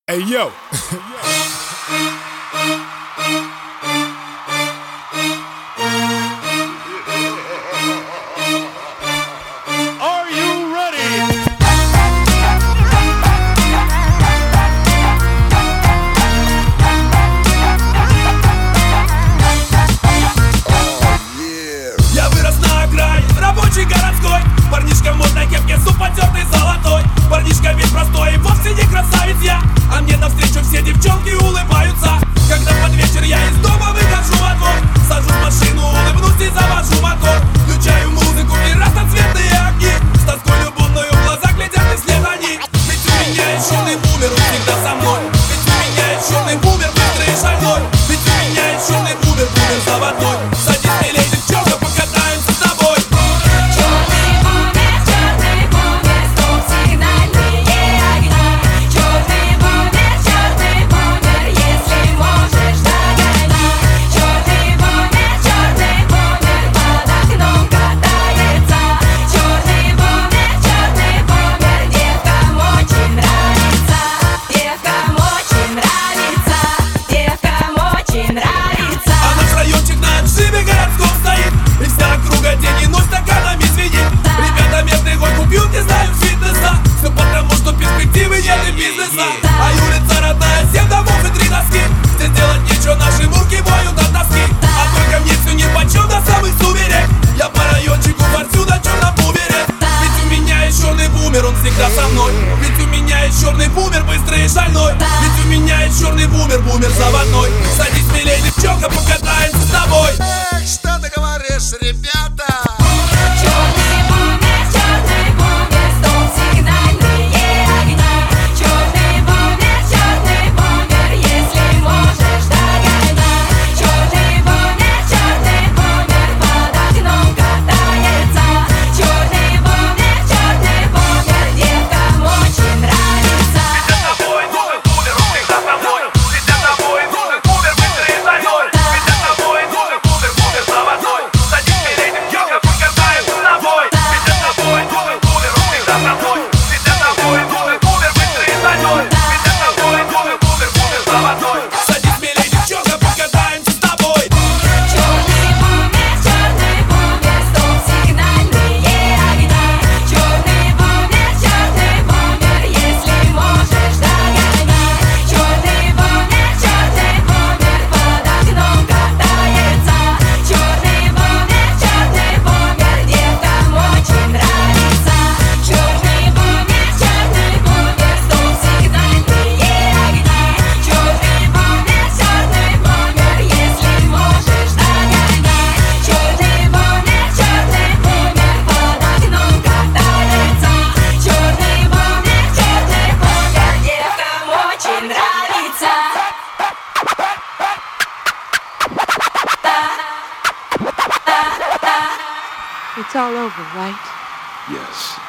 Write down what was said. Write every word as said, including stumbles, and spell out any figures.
Hey yo. Are you ready? Я вырос на окраине, рабочий городской. Парнишка в модной кепке, суп потертый золотой. Парнишка весь простой, и вовсе не красавец я. А мне навстречу все девчонки улыбаются. Когда под вечер я из дома выхожу во двор, сажусь в машину, улыбнусь и завожу мотор. Включаю музыку и разноцветные огни. С тоской любовной в глазах глядят и след они. Ведь у меня есть черный бумер, он всегда со мной. Ведь у меня есть черный бумер, быстрый и шальной. Ведь у меня есть черный бумер, бумер заводной. Садись, милей, девчонка, покатаемся с тобой. Черный бумер, черный бумер, стоп, сигнальные огни. Черный бумер, черный бумер, если можешь, догони. Черный бумер, черный бумер, под окном катается. Черный бумер, черный бумер, девкам очень нравится. Девкам очень нравится, девкам очень нравится. А наш райончик на отшибе городском стоит, и вся округа день и ночь стаканами звенит. Ребята местные горку пьют, не знаю фитнеса. Все потому, что перспективы нет и бизнеса. А улица родная, семь домов и три доски. Здесь делать нечего, наши мурки воют от тоски. А только мне все нипочем до самых сумерек. Я по райончику форсю на черном бумере. Ведь у меня есть черный бумер, он всегда со мной. Ведь у меня есть черный бумер, быстрый и шальной. Ведь у меня есть черный бумер, бумер заводной. Садись, милей, девчонка, покатаемся с тобой. Эх, что ты говоришь, ребята? Черный бумер, черный бумер, стоп, сигнальные огни. Черный бумер, черный бумер, если можешь, догони. Черный бумер, черный бумер, под окном катается. Черный бумер, черный бумер, девкам очень нравится. Садись, милей, девчонка, покатаемся с тобой. Черный бумер, черный бумер, стоп, сигнальные огни. Черный бумер, черный бумер, если можешь, догони. Черный бумер, черный бумер, под окном катается. Черный бумер, черный бумер, девкам очень нравится. Черный бумер, черный бумер, стоп, сигнальные огни. Черный бумер, черный бумер, если можешь, догони. Черный бумер, черный бумер, под окном катается. Черный бумер, черный бумер, девкам очень нравится. It's all over, right? Yes.